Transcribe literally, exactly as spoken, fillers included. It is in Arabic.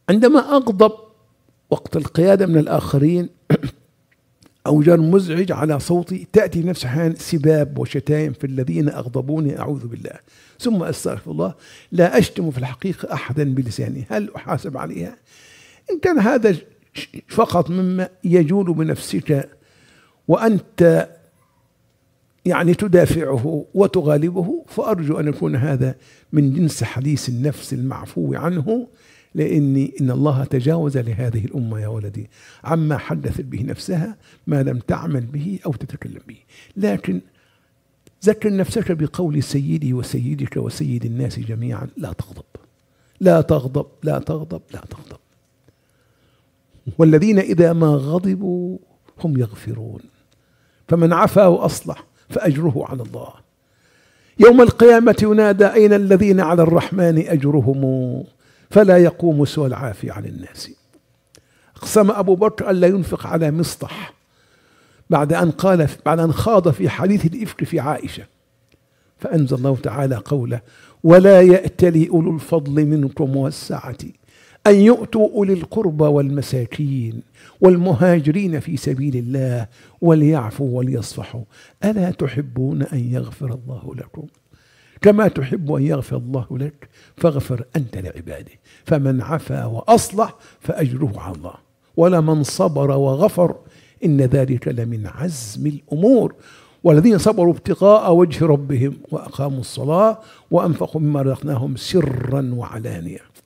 عندما أغضب وقت القيادة من الآخرين أو جار مزعج على صوتي، تأتي نفس حال سباب وشتائم في الذين أغضبوني، أعوذ بالله، ثم أستغفر الله. لا أشتم في الحقيقة أحدا بلساني، هل أحاسب عليها؟ إن كان هذا فقط مما يجول بنفسك وأنت يعني تدافعه وتغالبه، فأرجو أن يكون هذا من جنس حديث النفس المعفو عنه، لأني إن الله تجاوز لهذه الأمة يا ولدي عما حدثت به نفسها ما لم تعمل به أو تتكلم به. لكن ذكر نفسك بقول سيدي وسيدك وسيد الناس جميعا: لا تغضب، لا تغضب، لا تغضب، لا تغضب. والذين إذا ما غضبوا هم يغفرون، فمن عفا وأصلح فأجره على الله. يوم القيامة ينادى: أين الذين على الرحمن أجرهم؟ فلا يقوم سوى العافي عن الناس. أقسم أبو بكر ألا ينفق على مصطح بعد أن قال بعد أن خاض في حديث الإفك في عائشة، فأنزل الله تعالى قوله: ولا يأتل أولو الفضل منكم والسعة أن يؤتوا أولي القربى والمساكين والمهاجرين في سبيل الله وليعفوا وليصفحوا ألا تحبون أن يغفر الله لكم كما تحب أن يغفر الله لك فاغفر أنت لعباده. فمن عفا وأصلح فأجره على الله، ولمن صبر وغفر إن ذلك لمن عزم الأمور. والذين صبروا ابتغاء وجه ربهم وأقاموا الصلاة وأنفقوا مما رزقناهم سرا وعلانية